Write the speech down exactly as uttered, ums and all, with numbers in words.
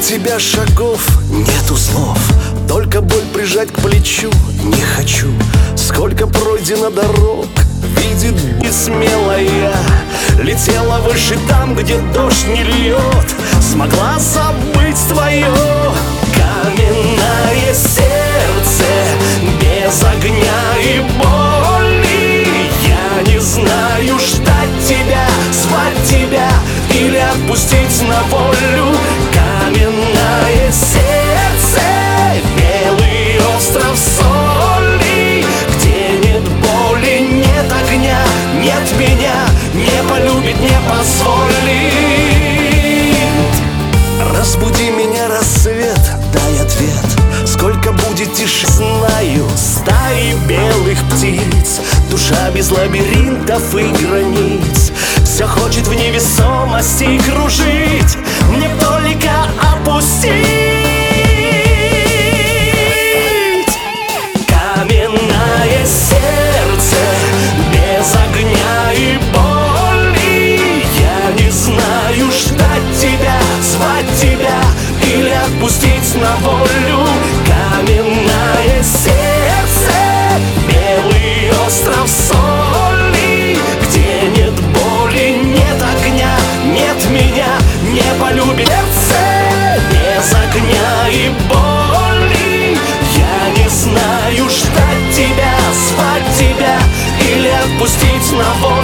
тебя шагов нету слов, только боль прижать к плечу не хочу. Сколько пройдено дорог, видит бессмелая, летела выше там, где дождь не льет, смогла забыть твое каменное сердце без огня и боли. Я не знаю, ждать тебя, звать тебя или отпустить на волю. Каменное сердце, белый остров соли, где нет боли, нет огня, нет меня, не полюбит, не позволит. Разбуди меня, рассвет, дай ответ. Сколько будет тиши, знаю, стаи белых птиц. Душа без лабиринтов и границ все хочет в невесомости кружить, мне только опустить. Каменное сердце без огня и боли. Я не знаю, ждать тебя, звать тебя или отпустить на волю. Каменное сердце, белый остров соли, где нет боли, нет огня, нет меня, не полюбит. Сердце без огня и боли. Я не знаю, ждать тебя, звать тебя или отпустить на волю.